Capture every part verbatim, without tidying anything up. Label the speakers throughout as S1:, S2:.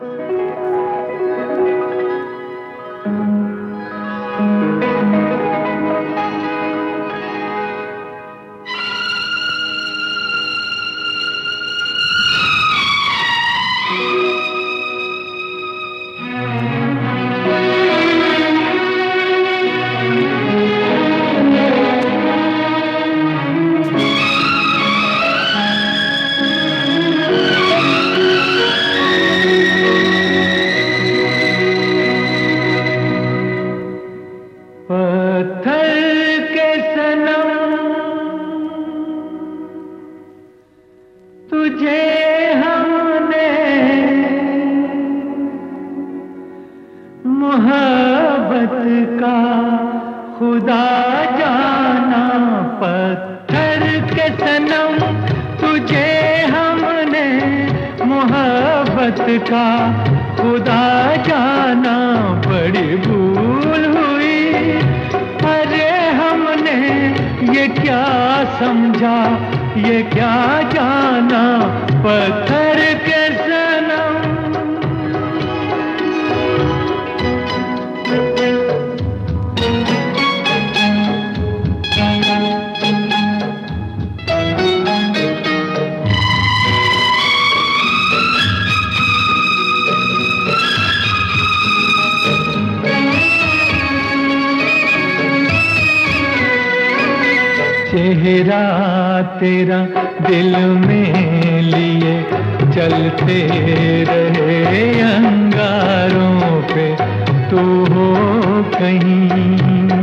S1: चेहरा तेरा दिल में लिए चलते रहे अंगारों पे, तू हो कहीं,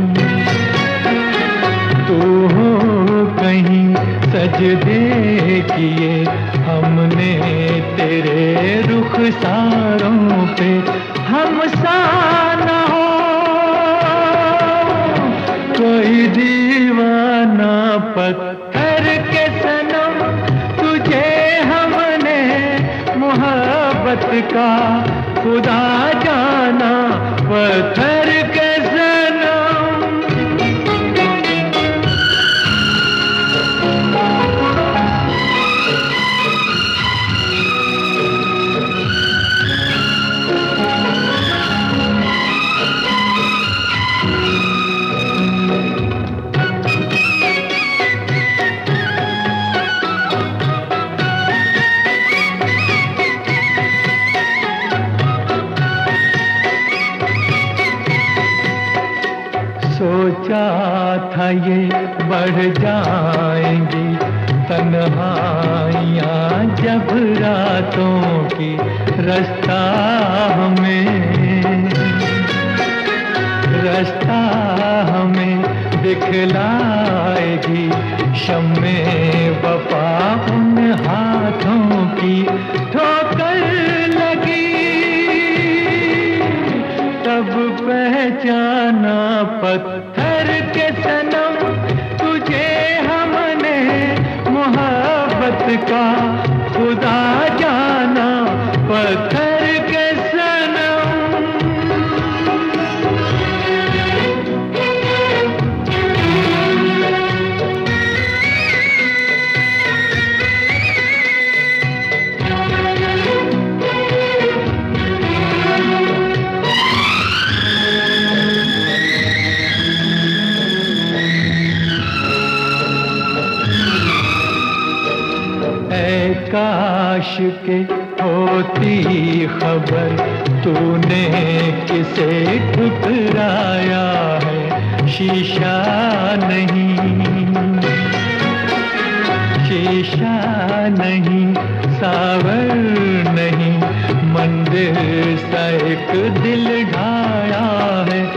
S1: तू हो कहीं। सजदे किए हमने तेरे रुखसारों पे, हम सा न हो कोई दीवाना। पत्थर के सनम तुझे हमने मोहब्बत का खुदा जाना, पत्थर के सोचा था ये बढ़ जाएंगी तन्हाइयाँ जब रातों की, रास्ता हमें रास्ता हमें दिखलाएगी शम्मे वफा उन हाथों की। ठोकर लगी तब पहचाना, पत्थर के सनम तुझे हमने मोहब्बत का खुदा जाना, पत्थर के काश के होती खबर तूने किसे ठुकराया है। शीशा नहीं, शीशा नहीं, सावर नहीं, मंदिर सा एक दिल ढाया है।